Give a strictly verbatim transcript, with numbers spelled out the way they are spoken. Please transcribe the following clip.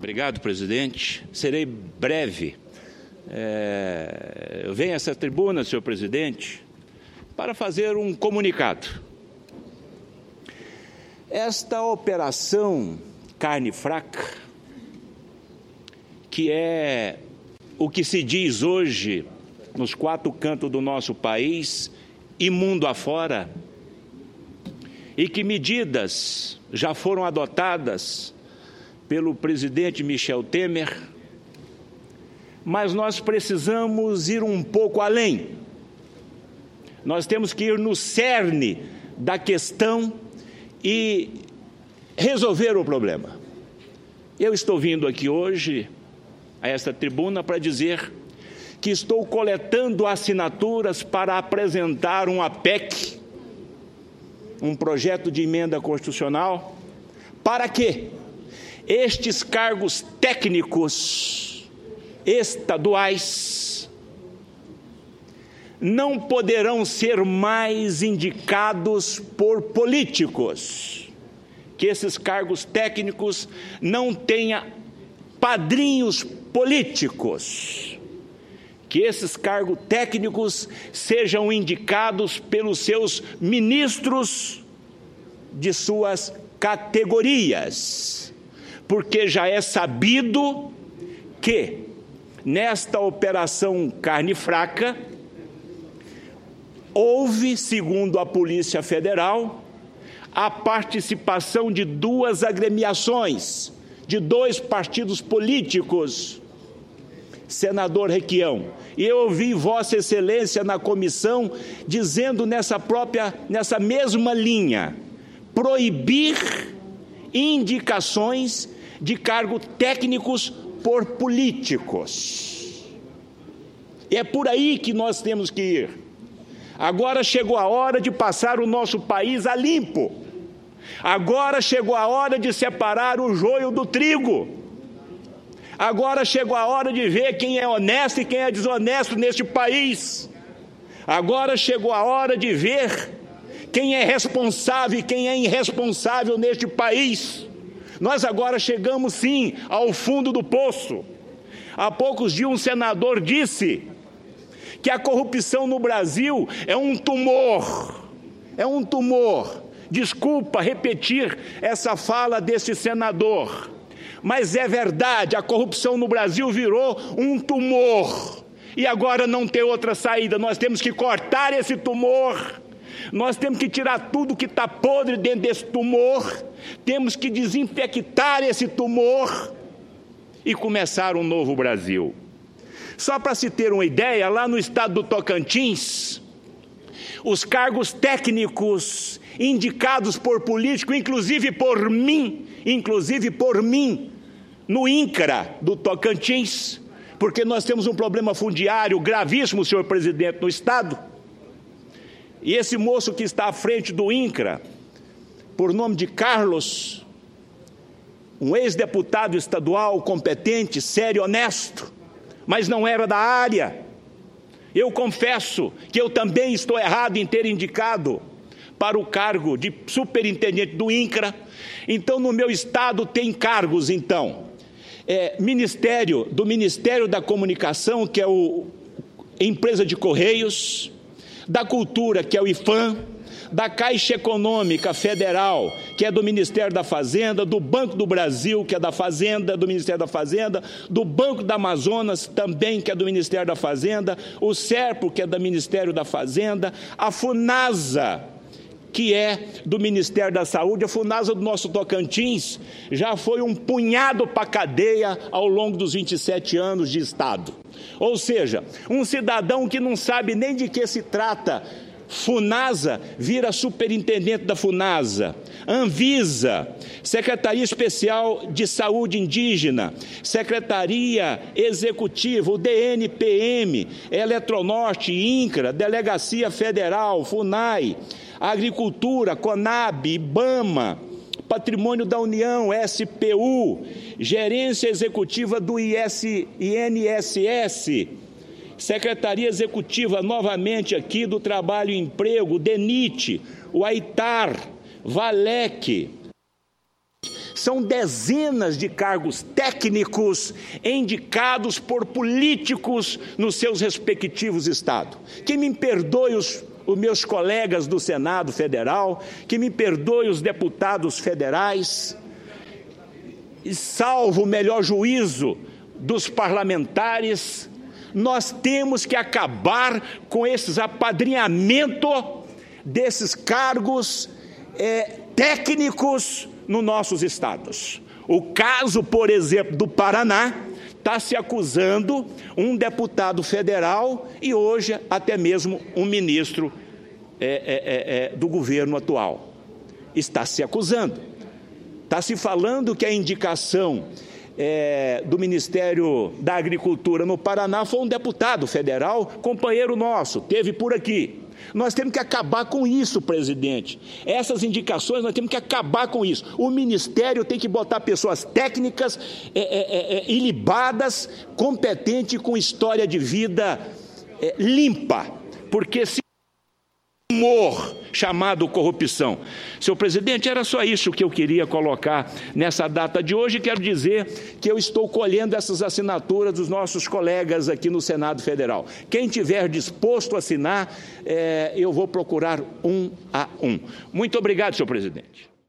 Obrigado, presidente. Serei breve. É, eu venho a essa tribuna, senhor presidente, para fazer um comunicado. Esta operação carne fraca, que é o que se diz hoje nos quatro cantos do nosso país e mundo afora, e que medidas já foram adotadas pelo presidente Michel Temer, mas nós precisamos ir um pouco além. Nós temos que ir no cerne da questão e resolver o problema. Eu estou vindo aqui hoje a esta tribuna para dizer que estou coletando assinaturas para apresentar um A P E C, um projeto de emenda constitucional, para que estes cargos técnicos estaduais não poderão ser mais indicados por políticos, que esses cargos técnicos não tenham padrinhos políticos, que esses cargos técnicos sejam indicados pelos seus ministros de suas categorias, porque já é sabido que nesta operação carne fraca houve, segundo a Polícia Federal, a participação de duas agremiações, de dois partidos políticos, senador Requião. E eu ouvi Vossa Excelência na comissão dizendo nessa própria, nessa mesma linha, proibir indicações de cargos técnicos por políticos. E é por aí que nós temos que ir. Agora chegou a hora de passar o nosso país a limpo. Agora chegou a hora de separar o joio do trigo. Agora chegou a hora de ver quem é honesto e quem é desonesto neste país. Agora chegou a hora de ver quem é responsável e quem é irresponsável neste país. Nós agora chegamos, sim, ao fundo do poço. Há poucos dias um senador disse que a corrupção no Brasil é um tumor. É um tumor. Desculpa repetir essa fala desse senador, mas é verdade, a corrupção no Brasil virou um tumor. E agora não tem outra saída, nós temos que cortar esse tumor. Nós temos que tirar tudo que está podre dentro desse tumor, temos que desinfectar esse tumor e começar um novo Brasil. Só para se ter uma ideia, lá no estado do Tocantins, os cargos técnicos indicados por político, inclusive por mim, inclusive por mim, no INCRA do Tocantins, porque nós temos um problema fundiário gravíssimo, senhor presidente, no estado. E esse moço que está à frente do INCRA, por nome de Carlos, um ex-deputado estadual competente, sério, honesto, mas não era da área. Eu confesso que eu também estou errado em ter indicado para o cargo de superintendente do INCRA. Então, no meu estado tem cargos, então, é, Ministério, do Ministério da Comunicação, que é o Empresa de Correios, da Cultura, que é o IFAM, da Caixa Econômica Federal, que é do Ministério da Fazenda, do Banco do Brasil, que é da Fazenda, do Ministério da Fazenda, do Banco da Amazonas, também, que é do Ministério da Fazenda, o SERPRO, que é do Ministério da Fazenda, a FUNASA, que é do Ministério da Saúde. A FUNASA do nosso Tocantins já foi um punhado para a cadeia ao longo dos vinte e sete anos de Estado. Ou seja, um cidadão que não sabe nem de que se trata FUNASA vira superintendente da FUNASA, Anvisa, Secretaria Especial de Saúde Indígena, Secretaria Executiva, o D N P M, Eletronorte, INCRA, Delegacia Federal, FUNAI, Agricultura, CONAB, IBAMA, Patrimônio da União, S P U, Gerência Executiva do I N S S, Secretaria Executiva, novamente aqui, do Trabalho e Emprego, DENIT, o AITAR, VALEC, são dezenas de cargos técnicos indicados por políticos nos seus respectivos estados. Que me perdoe os, os meus colegas do Senado Federal, que me perdoe os deputados federais, e salvo o melhor juízo dos parlamentares, nós temos que acabar com esses apadrinhamentos desses cargos é, técnicos nos nossos estados. O caso, por exemplo, do Paraná, está se acusando um deputado federal e hoje até mesmo um ministro é, é, é, do governo atual. Está se acusando. Está se falando que a indicação é, do Ministério da Agricultura no Paraná foi um deputado federal, companheiro nosso, teve por aqui. Nós temos que acabar com isso, presidente. Essas indicações, nós temos que acabar com isso. O Ministério tem que botar pessoas técnicas, é, é, é, ilibadas, competentes, com história de vida é, limpa. Porque se humor chamado corrupção. Senhor presidente, era só isso que eu queria colocar nessa data de hoje. Quero dizer que eu estou colhendo essas assinaturas dos nossos colegas aqui no Senado Federal. Quem tiver disposto a assinar, é, eu vou procurar um a um. Muito obrigado, senhor presidente.